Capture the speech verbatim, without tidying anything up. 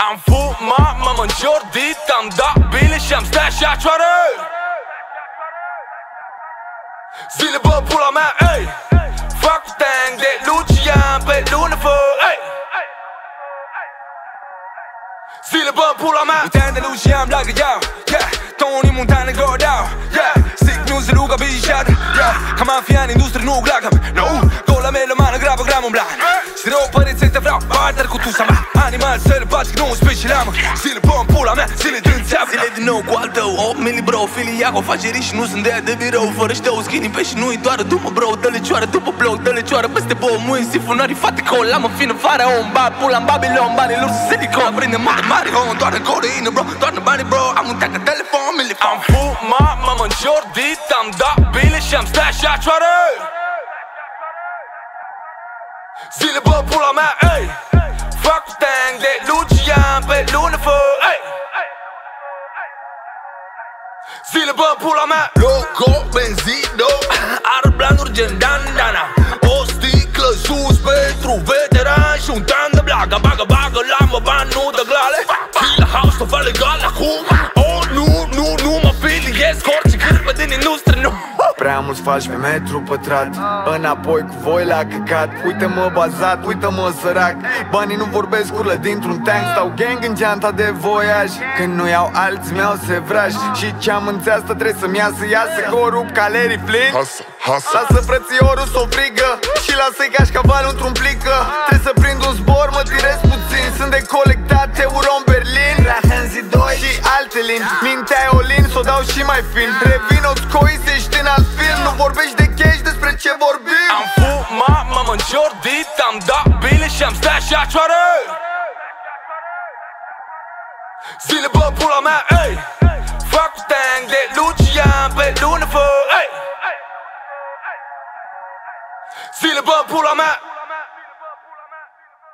Am fumat, m-am înjordit, am dat bile și am stat și acioară. Zile bă pula mea, ey. Fac tang de Lucian pe lună fă, ey. Zile bă pula mea, tang de Lucian like a yao, yeah. Tony Montana go down, yeah. Sick news ruga bichad, yeah. Ca mafia în industrie nu glagă, no. Gola mea la mană grabă gramul blan. Si roupa rețete vreau parter cu tusa mea. Animal sălbatic, nu specialamă. Zile bă pula mea, zile din țeavă. Zile din nou cu al tău, opt mili bro. Filia cu afaceri și nu sunt de aia de birou. Fără șteu, skinny pe și nu-i doar după bro. Dă-le cioară după bloc, dă-le cioară peste bou. Mâini, sifonari, fate col. Am în fină faraon, bag pula în Babilon. Banii lor sunt silicon, prinde mare marion. Doar în codeină bro, doar în bani bro. Am un teacă telefon, milifon. Am fumat, m-am înjordit, am dat bile și am stat și acioară. Zile bă pula mea, ey. Fac tang de Lucian pe lună fă, ey. Zile bă pula mea, loco, benzino. are plan urgent, dandana. O sticlă sus pentru veteran și un tan de blaga. Bagă, bagă, lambă, bani, nu de glale. Fila house, tot fă legal acum. Oh, nu, nu, nu mă filiez cu orice cârpă din industrie, nu. Prea mulți faci pe metru pătrat, înapoi cu voi la căcat. Uite-mă bazat, uite-mă sărac. Banii nu vorbesc, curlă dintr-un tank. Stau gang în geanta de voiaj. Când nu iau alți mi-au sevraj. Și ce-am înțeastă trebuie să-mi iasă, iasă. Că o rup ca Larry Flynn. Lasă frățiorul s-o frigă și lasă-i cașcavalul într-un plică. Trebuie să prind un zbor, mă tirez puțin. Sunt de colectat euro în Berlin. La Hanzi doi și alte lini. Mintea e olin, s-o dau și mai fin. Revin oțcoi, se ești în alt film. Nu vorbești de cash, despre ce vorbim. Am fumat, m-am înjordit, am dat bile și am stat și acioară. Zile bă pula mea, ey. Fac tang de Lucian pe lună fă, ey. Zile bă pula mea.